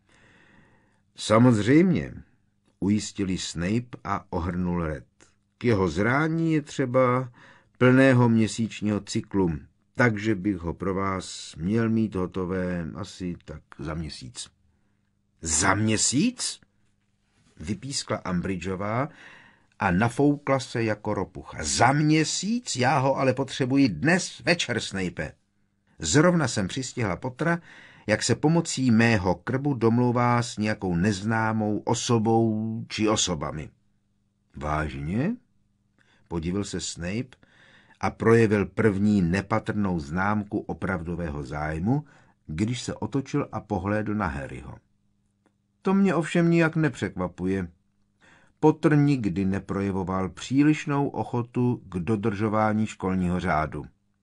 Samozřejmě, ujistili Snape a ohrnul Red. K jeho zrání je třeba plného měsíčního cyklu, takže bych ho pro vás měl mít hotové asi tak za měsíc. Za měsíc? Vypískla Umbridgeová a nafoukla se jako ropucha. Za měsíc? Já ho ale potřebuji dnes večer, Snape. Zrovna jsem přistihla Pottera, jak se pomocí mého krbu domluvá s nějakou neznámou osobou či osobami. Vážně? Podivil se Snape a projevil první nepatrnou známku opravdového zájmu, když se otočil a pohlédl na Harryho. To mě ovšem nijak nepřekvapuje. Potter nikdy neprojevoval přílišnou ochotu k dodržování školního řádu.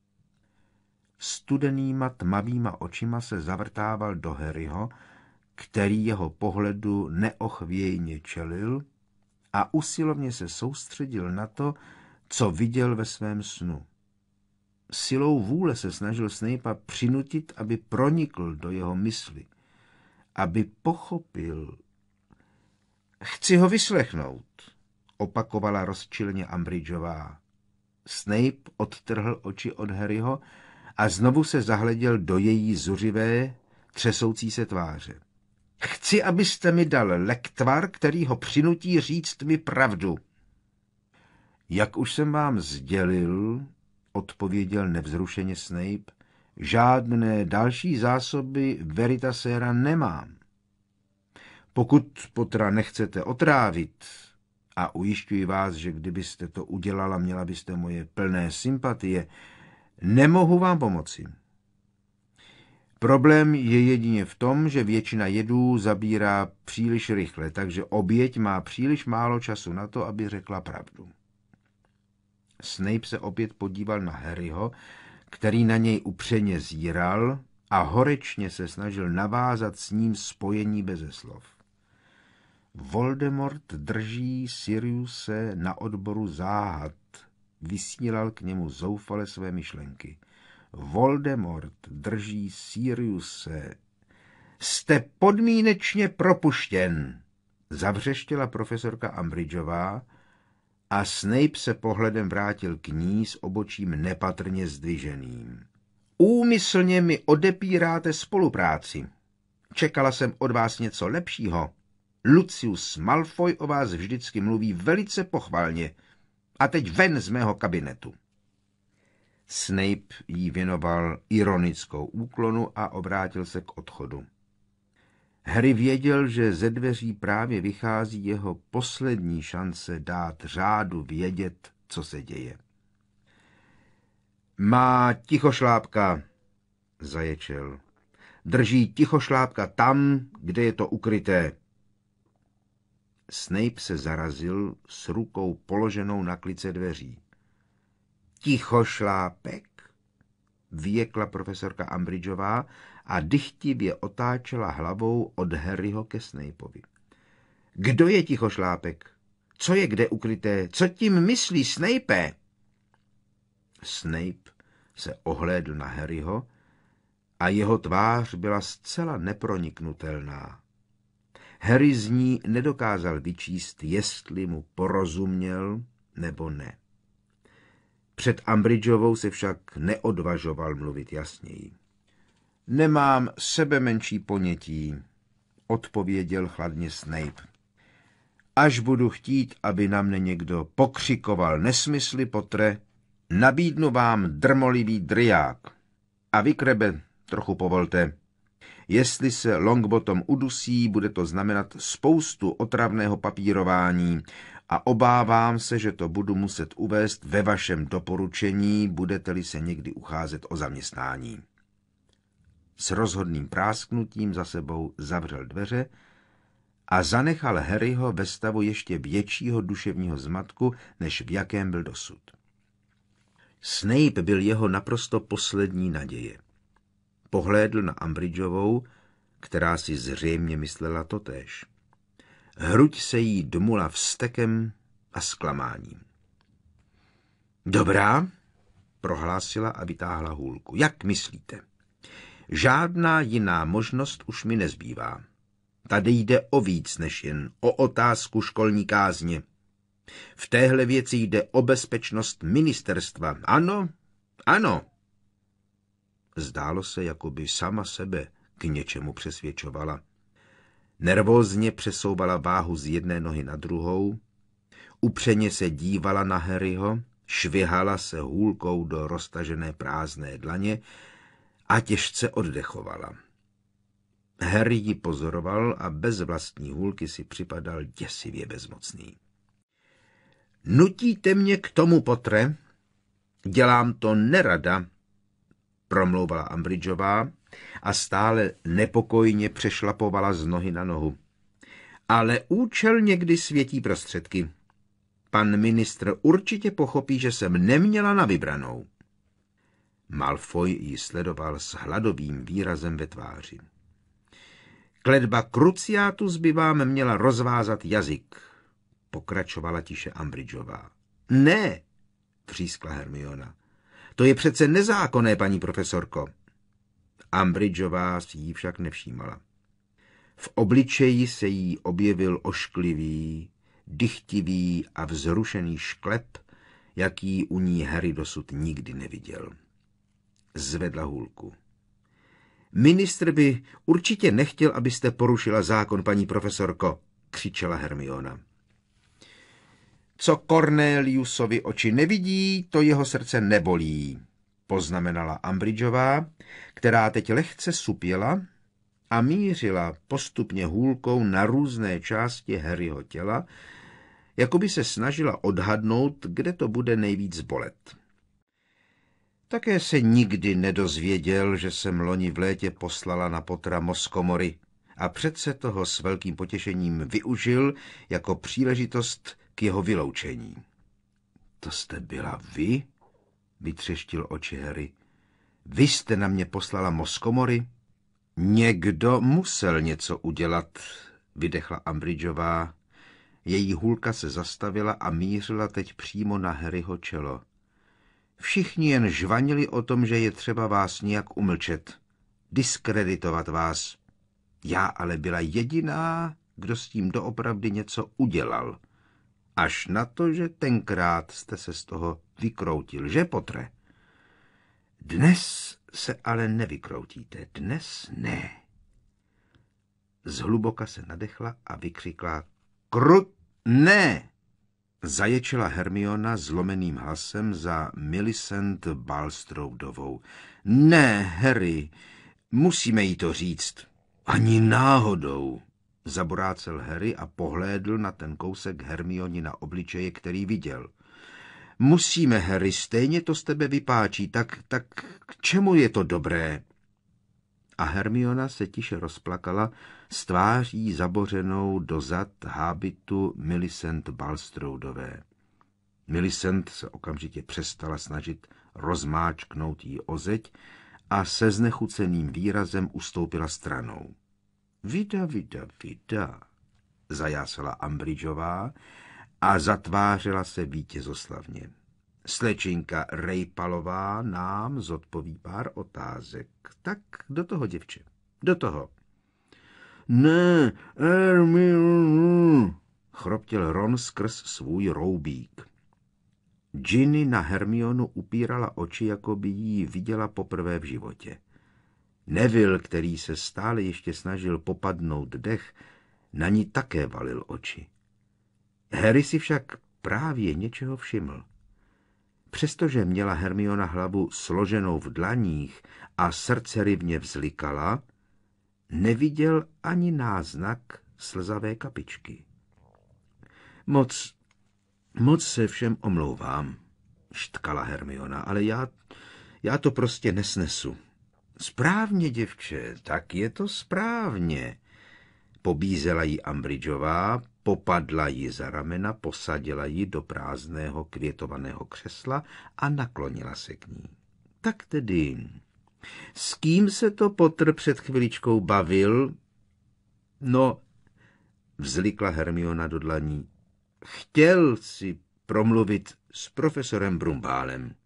Studenýma tmavýma očima se zavrtával do Harryho, který jeho pohledu neochvějně čelil a usilovně se soustředil na to, co viděl ve svém snu. Silou vůle se snažil Snape'a přinutit, aby pronikl do jeho mysli, aby pochopil. Chci ho vyslechnout, opakovala rozčilně Umbridgeová. Snape odtrhl oči od Harryho a znovu se zahleděl do její zuřivé, třesoucí se tváře. Chci, abyste mi dal lektvar, který ho přinutí říct mi pravdu. Jak už jsem vám sdělil, odpověděl nevzrušeně Snape, žádné další zásoby Veritasera nemám. Pokud Pottera nechcete otrávit, a ujišťuji vás, že kdybyste to udělala, měla byste moje plné sympatie, nemohu vám pomoci. Problém je jedině v tom, že většina jedů zabírá příliš rychle, takže oběť má příliš málo času na to, aby řekla pravdu. Snape se opět podíval na Harryho, který na něj upřeně zíral a horečně se snažil navázat s ním spojení beze slov. Voldemort drží Siriuse na odboru záhad, vysílal k němu zoufale své myšlenky. Voldemort drží Siriuse. Jste podmínečně propuštěn, zavřeštěla profesorka Umbridgeová a Snape se pohledem vrátil k ní s obočím nepatrně zdviženým. Úmyslně mi odepíráte spolupráci. Čekala jsem od vás něco lepšího. Lucius Malfoy o vás vždycky mluví velice pochvalně. A teď ven z mého kabinetu. Snape jí věnoval ironickou úklonu a obrátil se k odchodu. Harry věděl, že ze dveří právě vychází jeho poslední šance dát řádu vědět, co se děje. Má tichošlápka, zaječel. Drží tichošlápka tam, kde je to ukryté. Snape se zarazil s rukou položenou na klice dveří. Tichošlápek? Vyjekla profesorka Umbridgeová a dychtivě otáčela hlavou od Harryho ke Snapeovi. Kdo je tichošlápek? Co je kde ukryté? Co tím myslí, Snape? Snape se ohlédl na Harryho a jeho tvář byla zcela neproniknutelná. Harry z ní nedokázal vyčíst, jestli mu porozuměl nebo ne. Před Umbridgeovou se však neodvažoval mluvit jasněji. Nemám sebe menší ponětí, odpověděl chladně Snape. Až budu chtít, aby na mne někdo pokřikoval nesmysly, Pottere, nabídnu vám drmolivý driják. A vy, Krebe, trochu povolte. Jestli se Longbottom udusí, bude to znamenat spoustu otravného papírování a obávám se, že to budu muset uvést ve vašem doporučení, budete-li se někdy ucházet o zaměstnání. S rozhodným prásknutím za sebou zavřel dveře a zanechal Harryho ve stavu ještě většího duševního zmatku, než v jakém byl dosud. Snape byl jeho naprosto poslední naděje. Pohlédl na Umbridgeovou, která si zřejmě myslela totéž. Hruď se jí dmula vztekem a zklamáním. Dobrá, prohlásila a vytáhla hůlku. Jak myslíte? Žádná jiná možnost už mi nezbývá. Tady jde o víc než jen o otázku školní kázně. V téhle věci jde o bezpečnost ministerstva. Ano, ano. Zdálo se, jako by sama sebe k něčemu přesvědčovala. Nervózně přesouvala váhu z jedné nohy na druhou, upřeně se dívala na Harryho, švihala se hůlkou do roztažené prázdné dlaně a těžce oddechovala. Harry ji pozoroval a bez vlastní hůlky si připadal děsivě bezmocný. Nutíte mě k tomu, Potre? Dělám to nerada, promlouvala Umbridgeová a stále nepokojně přešlapovala z nohy na nohu. Ale účel někdy světí prostředky. Pan ministr určitě pochopí, že jsem neměla na vybranou. Malfoy ji sledoval s hladovým výrazem ve tváři. Kletba Cruciatus by vám měla rozvázat jazyk, pokračovala tiše Umbridgeová. Ne, třískla Hermiona. To je přece nezákonné, paní profesorko. Umbridgeová si jí však nevšímala. V obličeji se jí objevil ošklivý, dychtivý a vzrušený šklep, jaký u ní Harry dosud nikdy neviděl. Zvedla hůlku. Ministr by určitě nechtěl, abyste porušila zákon, paní profesorko, křičela Hermiona. Co Corneliusovi oči nevidí, to jeho srdce nebolí, poznamenala Umbridgeová, která teď lehce supěla a mířila postupně hůlkou na různé části Harryho těla, jako by se snažila odhadnout, kde to bude nejvíc bolet. Také se nikdy nedozvěděl, že jsem loni v létě poslala na Pottera mozkomory a přece toho s velkým potěšením využil jako příležitost k jeho vyloučení. To jste byla vy? Vytřeštil oči Harry. Vy jste na mě poslala mozkomory? Někdo musel něco udělat, vydechla Umbridgeová. Její hůlka se zastavila a mířila teď přímo na Harryho čelo. Všichni jen žvanili o tom, že je třeba vás nějak umlčet, diskreditovat vás. Já ale byla jediná, kdo s tím doopravdy něco udělal. Až na to, že tenkrát jste se z toho vykroutil, že, Potre? Dnes se ale nevykroutíte, dnes ne. Zhluboka se nadechla a vykřikla Kru... ne! Zaječela Hermiona zlomeným hlasem za Millicent Bulstroudovou. Ne, Harry, musíme jí to říct. Ani náhodou, zaborácel Harry a pohlédl na ten kousek Hermioni na obličeje, který viděl. Musíme, Harry, stejně to z tebe vypáčí, tak, tak k čemu je to dobré? A Hermiona se tiše rozplakala s tváří zabořenou do zad hábitu Millicent Bulstroudové. Millicent se okamžitě přestala snažit rozmáčknout jí o zeď a se znechuceným výrazem ustoupila stranou. Vida, vida, vida, zajásala Umbridgeová a zatvářila se vítězoslavně. Slečinka Rejpalová nám zodpoví pár otázek. Tak do toho, děvče, do toho. Ne, Hermione, chroptěl Ron skrz svůj roubík. Ginny na Hermionu upírala oči, jako by jí viděla poprvé v životě. Neville, který se stále ještě snažil popadnout dech, na ní také valil oči. Harry si však právě něčeho všiml. Přestože měla Hermiona hlavu složenou v dlaních a srdce rivně vzlikala, neviděl ani náznak slzavé kapičky. Moc, moc se všem omlouvám, štkala Hermiona, ale já, já to prostě nesnesu. Správně, děvče, tak je to správně. Pobízela jí Umbridgeová, popadla ji za ramena, posadila ji do prázdného květovaného křesla a naklonila se k ní. Tak tedy, s kým se to Potter před chviličkou bavil? No, vzlikla Hermiona do dlaní. Chtěl si promluvit s profesorem Brumbálem.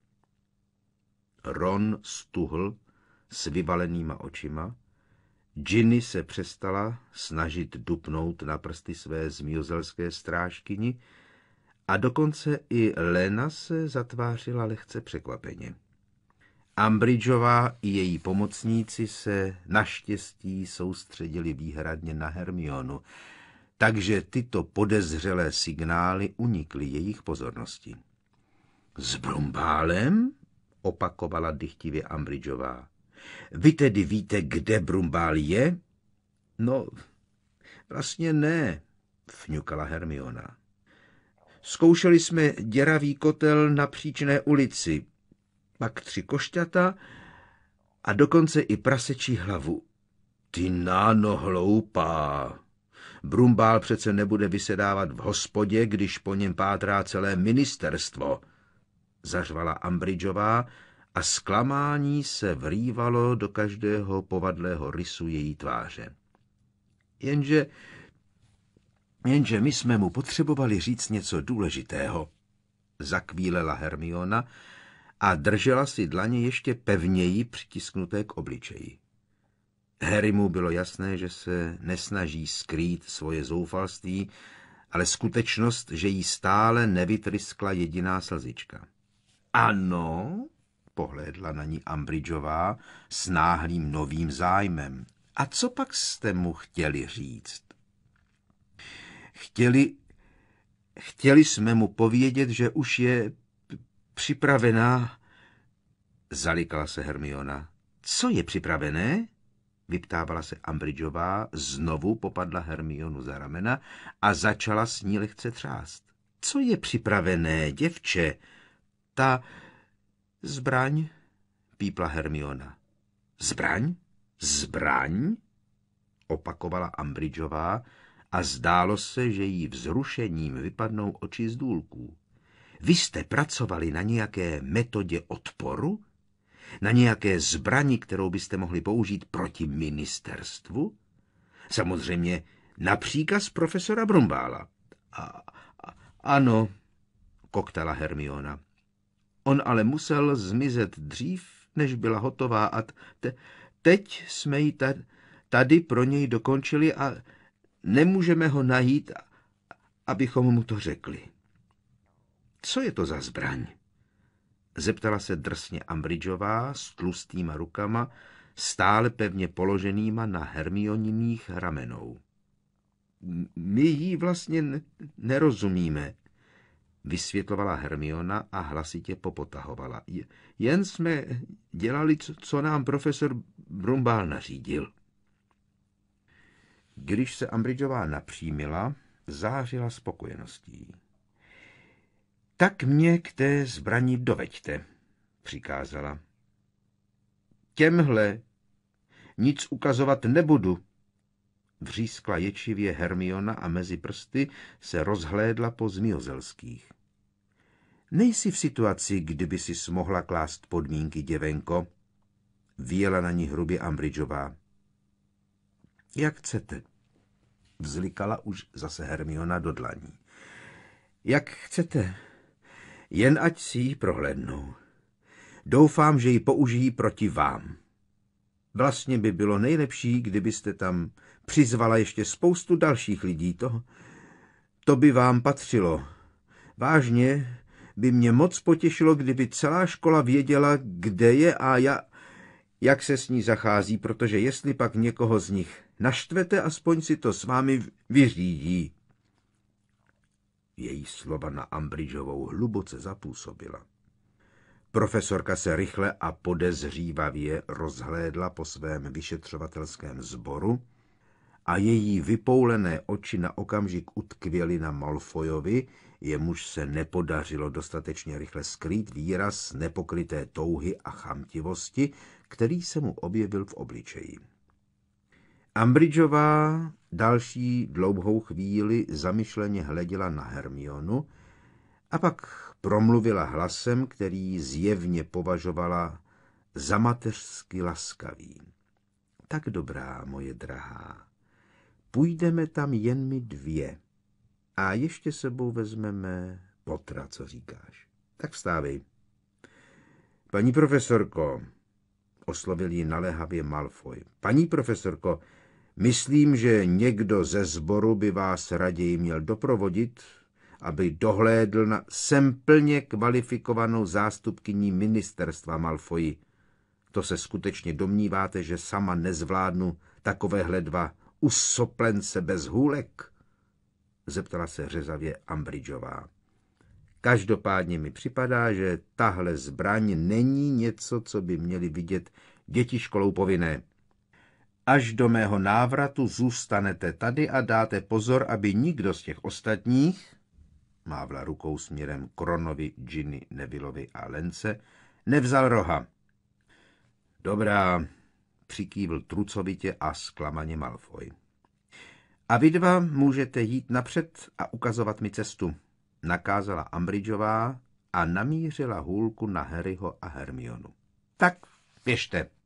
Ron stuhl s vyvalenýma očima. Ginny se přestala snažit dupnout na prsty své zmiozelské strážkyni a dokonce i Lena se zatvářila lehce překvapeně. Umbridgeová i její pomocníci se naštěstí soustředili výhradně na Hermionu, takže tyto podezřelé signály unikly jejich pozornosti. S Brumbálem? Opakovala dychtivě Umbridgeová. Vy tedy víte, kde Brumbál je? No, vlastně ne, fňukala Hermiona. Zkoušeli jsme děravý kotel na Příčné ulici, pak tři košťata a dokonce i prasečí hlavu. Ty náno hloupá. Brumbál přece nebude vysedávat v hospodě, když po něm pátrá celé ministerstvo, zařvala Umbridgeová a zklamání se vrývalo do každého povadlého rysu její tváře. Jenže, jenže my jsme mu potřebovali říct něco důležitého, zakvílela Hermiona a držela si dlaně ještě pevněji přitisknuté k obličeji. Harrymu bylo jasné, že se nesnaží skrýt svoje zoufalství, ale skutečnost, že jí stále nevytryskla jediná slzička. Ano, pohlédla na ní Umbridgeová s náhlým novým zájmem. A co pak jste mu chtěli říct? Chtěli, chtěli jsme mu povědět, že už je připravená, zalikala se Hermiona. Co je připravené? Vyptávala se Umbridgeová, znovu popadla Hermionu za ramena a začala s ní lehce třást. Co je připravené, děvče? Ta zbraň, pípla Hermiona. Zbraň? Zbraň? Opakovala Umbridgeová a zdálo se, že jí vzrušením vypadnou oči z důlků. Vy jste pracovali na nějaké metodě odporu? Na nějaké zbrani, kterou byste mohli použít proti ministerstvu? Samozřejmě na příkaz profesora Brumbála. A, a, ano, koktala Hermiona. On ale musel zmizet dřív, než byla hotová a te, teď jsme ji tady pro něj dokončili a nemůžeme ho najít, abychom mu to řekli. Co je to za zbraň? Zeptala se drsně Umbridgeová s tlustýma rukama, stále pevně položenýma na Hermioniných ramenou. My jí vlastně nerozumíme, vysvětlovala Hermiona a hlasitě popotahovala. Jen jsme dělali, co nám profesor Brumbál nařídil. Když se Umbridgeová napřímila, zářila spokojeností. Tak mě k té zbraní doveďte, přikázala. Těmhle nic ukazovat nebudu, vřískla ječivě Hermiona a mezi prsty se rozhlédla po zmiozelských. Nejsi v situaci, kdyby si smohla klást podmínky, děvenko, vyjela na ní hrubě Umbridgeová. Jak chcete, vzlikala už zase Hermiona do dlaní. Jak chcete, jen ať si ji prohlédnou. Doufám, že ji použijí proti vám. Vlastně by bylo nejlepší, kdybyste tam přizvala ještě spoustu dalších lidí. To, to by vám patřilo. Vážně by mě moc potěšilo, kdyby celá škola věděla, kde je a ja, jak se s ní zachází, protože jestli pak někoho z nich naštvete, aspoň si to s vámi vyřídí. Její slova na Umbridgeovou hluboce zapůsobila. Profesorka se rychle a podezřívavě rozhlédla po svém vyšetřovatelském sboru a její vypoulené oči na okamžik utkvěly na Malfoyovi, jemuž se nepodařilo dostatečně rychle skrýt výraz nepokryté touhy a chamtivosti, který se mu objevil v obličeji. Umbridgeová další dlouhou chvíli zamyšleně hleděla na Hermionu a pak promluvila hlasem, který zjevně považovala za mateřsky laskavý. Tak dobrá, moje drahá, půjdeme tam jen my dvě a ještě sebou vezmeme Pottera, co říkáš. Tak vstávej. Paní profesorko, oslovil ji naléhavě Malfoy. Paní profesorko, myslím, že někdo ze sboru by vás raději měl doprovodit, aby dohlédl na... Jsem plně kvalifikovanou zástupkyní ministerstva, Malfoy. To se skutečně domníváte, že sama nezvládnu takovéhle dva usoplence bez hůlek? Zeptala se řezavě Umbridgeová. Každopádně mi připadá, že tahle zbraň není něco, co by měli vidět děti školou povinné. Až do mého návratu zůstanete tady a dáte pozor, aby nikdo z těch ostatních, mávla rukou směrem k Ronovi, Ginny, Nevillovi a Lence, nevzal roha. Dobrá, přikývl trucovitě a zklamaně Malfoy. A vy dva můžete jít napřed a ukazovat mi cestu, nakázala Umbridgeová a namířila hůlku na Harryho a Hermionu. Tak běžte.